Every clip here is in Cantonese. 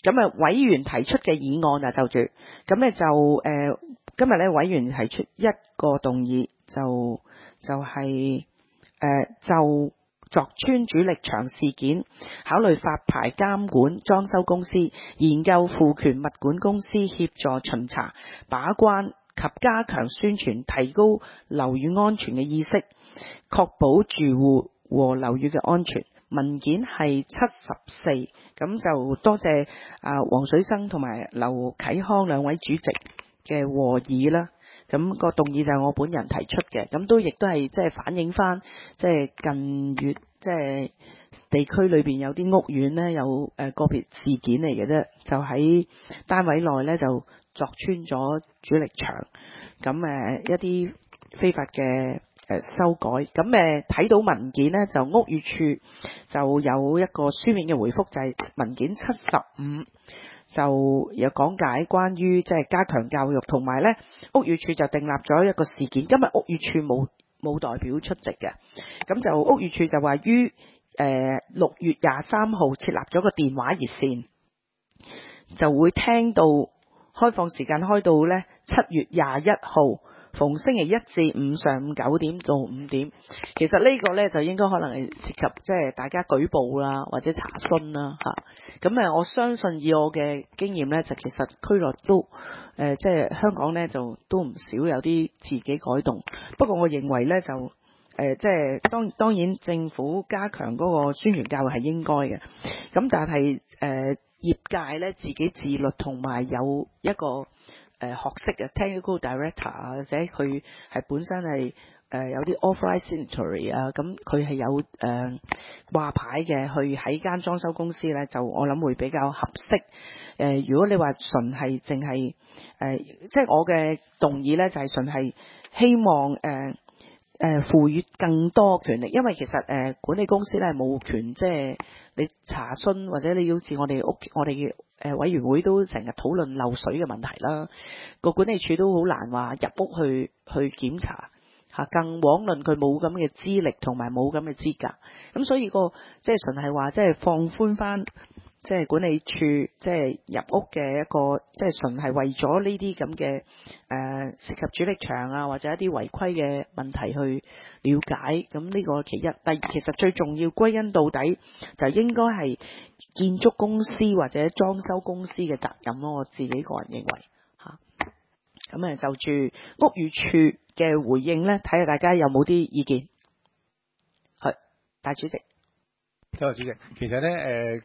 委員提出嘅議案啊，就住咁咧就今日咧委員提出一個動議，就係就鑿村主力牆事件，考慮發牌監管裝修公司，研究賦權物管公司協助巡查把關及加強宣傳，提高樓宇安全嘅意識，確保住戶和樓宇嘅安全。文件係74，咁就多謝黃水生同埋劉啟康兩位主席嘅和議啦。咁個動議就係我本人提出嘅，咁亦都係即係反映翻即係近月即係地區裏邊有啲屋苑呢，有個別事件嚟嘅啫，就喺單位內呢，就鑿穿咗主力牆，咁一啲非法嘅修改，咁睇到文件呢，就屋宇署就有一個書面嘅回覆，就係文件75。就有講解關於即係加強教育，同埋呢屋宇署就訂立咗一個事件。今日屋宇署冇代表出席嘅，咁就屋宇署就話於6月23號設立咗個電話熱線，就會聽到開放時間開到呢7月21號。逢星期一至五上午9點到5點，其實呢個呢，就應該可能係涉及即係大家舉報啦，或者查詢啦嚇。咁我相信以我嘅經驗呢，就其實區內都即係香港呢，就都唔少有啲自己改動。不過我認為呢，就即係當然政府加強嗰個宣傳教育係應該嘅。咁但係業界呢，自己自律同埋有一個學識嘅 technical director 啊，或者佢係本身係有啲 authorized signatory 啊，咁佢係有掛牌嘅，去喺間裝修公司咧，就我諗會比較合適。如果你話純係淨係即係我嘅動議咧，就係純係希望賦予更多權力，因為其實管理公司咧冇權，即係你查詢或者你要似我哋嘅委員會都成日討論漏水嘅問題啦，個管理處都好難話入屋去檢查嚇，更遑論佢冇咁嘅資歷同埋冇咁嘅資格，咁所以即係純係話即係放寬翻。即係管理處，即係入屋嘅一個，即係純係為咗呢啲咁嘅涉及主力牆啊，或者一啲違規嘅問題去了解。咁呢個其一，第二其實最重要歸根到底就應該係建築公司或者裝修公司嘅責任咯。我自己個人認為嚇。咁就住屋宇署嘅回應咧，睇下大家有冇啲意見。係，大主席。 多謝主席。其實咧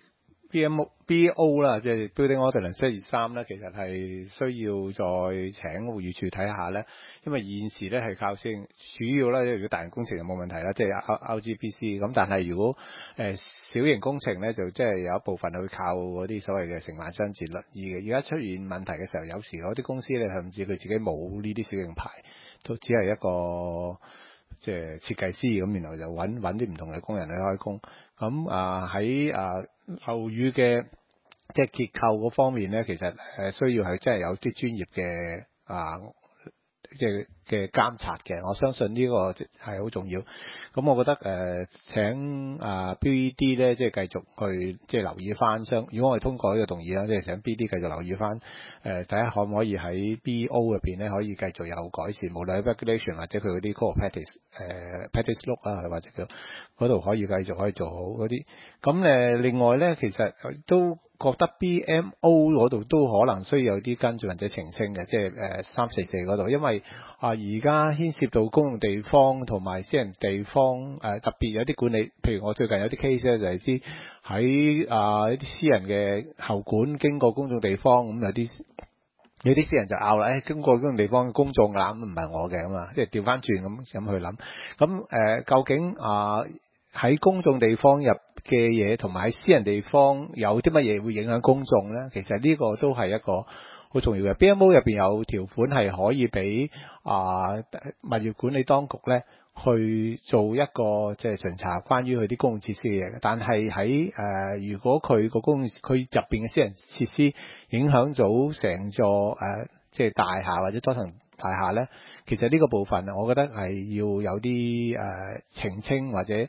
BO 啦，即係 Building Ordinance 123咧，其實係需要再請屋宇署睇下咧，因為現時咧係靠先，主要咧如果大型工程就冇問題啦，即係 LGBC 咁，但係如果小型工程咧，就即係有一部分去靠嗰啲所謂嘅承辦商自律。而家出現問題嘅時候，有時嗰啲公司咧甚至佢自己冇呢啲小型牌，都只係一個即係設計師咁，然後就揾啲唔同嘅工人去開工。咁喺樓宇嘅即係結構嗰方面咧，其實需要係真係有啲專業嘅即係嘅監察嘅。我相信呢個係好重要。咁我覺得請BD 咧，即係繼續去即係留意翻。如果我哋通過呢個動議啦，即係請 BD 繼續留意翻。第一可唔可以喺 BO 入邊咧可以繼續有改善，無論喺 regulation 或者佢嗰啲 core practice look 啊，或者嗰度可以繼續可以做好嗰啲。咁另外咧，其實都覺得 BMO 嗰度都可能需要有啲跟進或者澄清嘅，即係344嗰度，因為而家牽涉到公用地方同埋私人地方，特別有啲管理，譬如我最近有啲 case 咧就係知喺一啲私人嘅喉管經過公眾地方，咁有啲私人就拗啦，經過公眾地方嘅公眾啦，咁唔係我嘅嘛，即係調翻轉咁去諗，咁究竟喺公眾地方入嘅嘢同埋喺私人地方有啲乜嘢會影響公眾咧？其實呢個都係一個好重要嘅。BMO 入邊有條款係可以俾物業管理當局咧去做一個即係巡查關於佢啲公共設施嘅嘢，但係喺如果佢入邊嘅私人設施影響到成座即係大廈或者多層大廈咧，其實呢個部分我覺得係要有啲澄清或者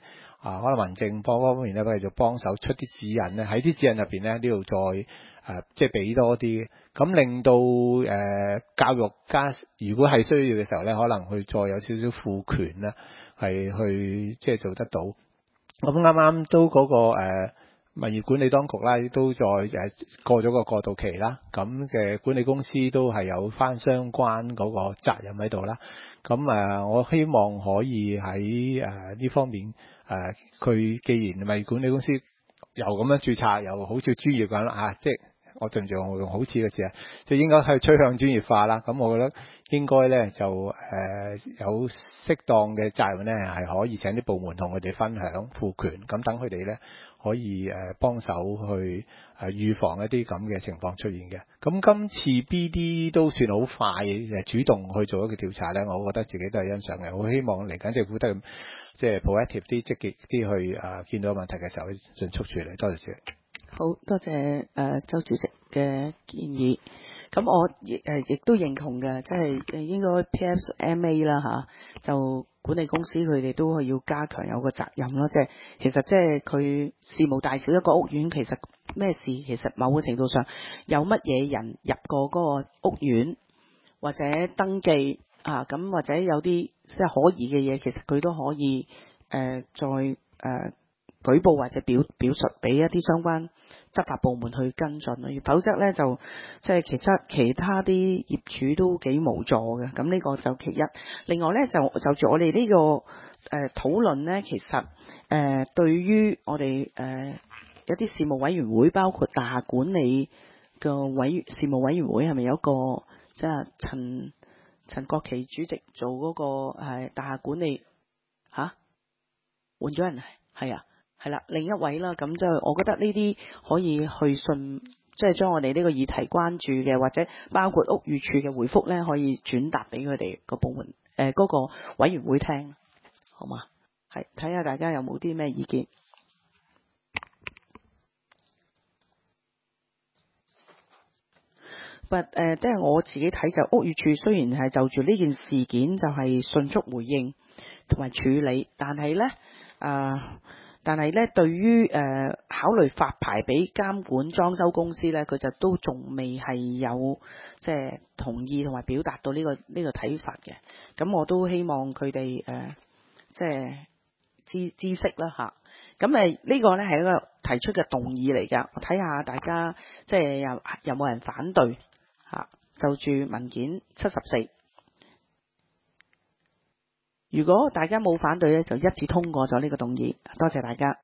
可能民政方面咧，繼續幫手出啲指引咧，喺啲指引入邊咧，呢度再即係俾多啲，咁令到教育家如果係需要嘅時候咧，可能佢再有少少賦權咧，係去即係做得到。咁啱啱都嗰個物業管理當局啦，都再過咗個過渡期啦，咁嘅管理公司都係有翻相關嗰個責任喺度啦。咁我希望可以喺呢方面佢既然物業管理公司又咁樣註冊，又好似專業咁啦即係我盡量用好似嘅字啊，即係應該係趨向專業化啦。咁我覺得應該咧就有適當嘅責任咧，係可以請啲部門同佢哋分享賦權，咁等佢哋咧可以幫手去預防一啲咁嘅情況出現嘅。咁今次 BD 都算好快主動去做一個調查咧，我覺得自己都係欣賞嘅。我希望嚟緊政府都即係 proactive 啲、積極啲去見到問題嘅時候去迅速處理。多謝主席。 好多謝周主席嘅建議。咁我亦都認同嘅，即係應該 PMA 啦就管理公司佢哋都係要加強有個責任咯。即係其實即係佢事無大小一個屋苑，其實咩事其實某個程度上有乜嘢人入過嗰個屋苑或者登記咁或者有啲即係可疑嘅嘢，其實佢都可以再舉報或者表述俾一啲相關執法部門去跟進咯，否則咧就即係其他啲業主都幾無助嘅。咁呢個就其一。另外咧就住我哋呢個討論咧，其實對於我哋一啲事務委員會，包括大廈管理嘅事務委員會，係咪有一個即係陳國旗主席做嗰個大廈管理換咗人係啊？係啦，另一位啦，咁就我覺得呢啲可以去信，即係將我哋呢個議題關注嘅，或者包括屋宇署嘅回覆咧，可以轉達俾佢哋個部門嗰個委員會聽，好嘛？係睇下大家有冇啲咩意見。即係我自己睇就屋宇署雖然係就住呢件事件就係迅速回應同埋處理，但係咧，對於考慮發牌俾監管裝修公司咧，佢就都仲未係有即係同意同埋表達到呢個睇法嘅。咁我都希望佢哋即係知識啦嚇。咁呢個咧係一個提出嘅動議嚟㗎。我睇下大家即係有冇人反對嚇？就住文件74。如果大家冇反對咧，就一致通過咗呢個動議。多謝大家。